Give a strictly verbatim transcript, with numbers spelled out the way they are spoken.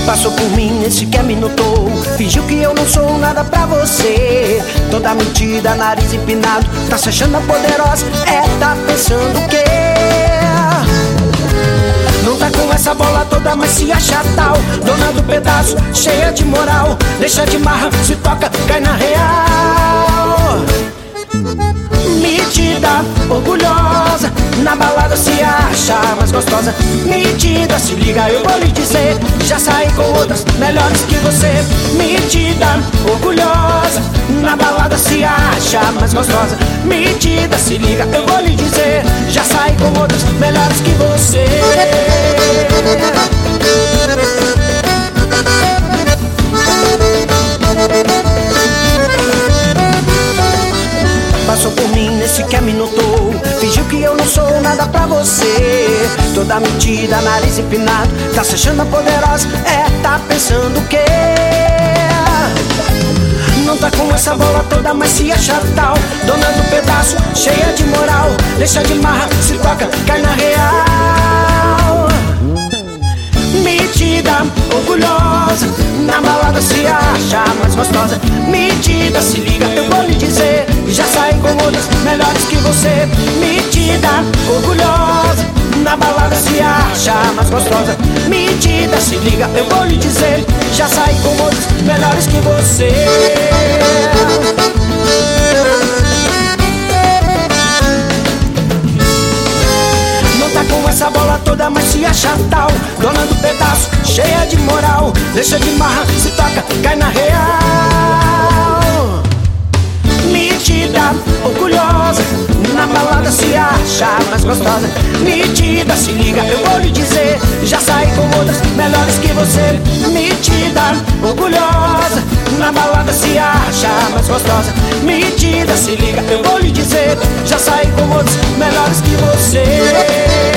Passou por mim, nem sequer me notou. Fingiu que eu não sou nada pra você. Toda metida, nariz empinado. Tá se achando a poderosa, é, tá pensando o quê? Não tá com essa bola toda, mas se acha tal. Dona do pedaço, cheia de moral. Deixa de marra, se toca, cai na real. Metida, orgulhosa, na balada se acha mais gostosa. Metida, se liga, eu vou lhe dizer, já saí com outras melhores que você. Metida, orgulhosa, na balada se acha mais gostosa. Metida, se liga, eu vou lhe dizer, já saí com outras melhores que você. Passou por mim, nem sequer me notou. Fingiu que eu não sou nada pra você. Toda metida, nariz empinado. Tá se achando poderosa, é, tá pensando o quê? Não tá com essa bola toda, mas se acha tal. Dona do pedaço, cheia de moral. Deixa de marra, se toca, cai na real. Metida, orgulhosa, na balada se acha mais gostosa. Metida, se liga, eu vou lhe dizer, já saí com outras melhores que você. Metida, orgulhosa, na balada se acha mais gostosa. Metida, se liga, eu vou lhe dizer, já saí com outras melhores que você. Não tá com essa bola toda, mas se acha tal. Dona do pedaço, cheia de moral. Deixa de marra, se toca, cai na real. Metida, orgulhosa, na balada se acha mais gostosa. Metida, se liga, eu vou lhe dizer, já saí com outras melhores que você. Metida, orgulhosa, na balada se acha mais gostosa. Metida, se liga, eu vou lhe dizer, já saí com outras melhores que você.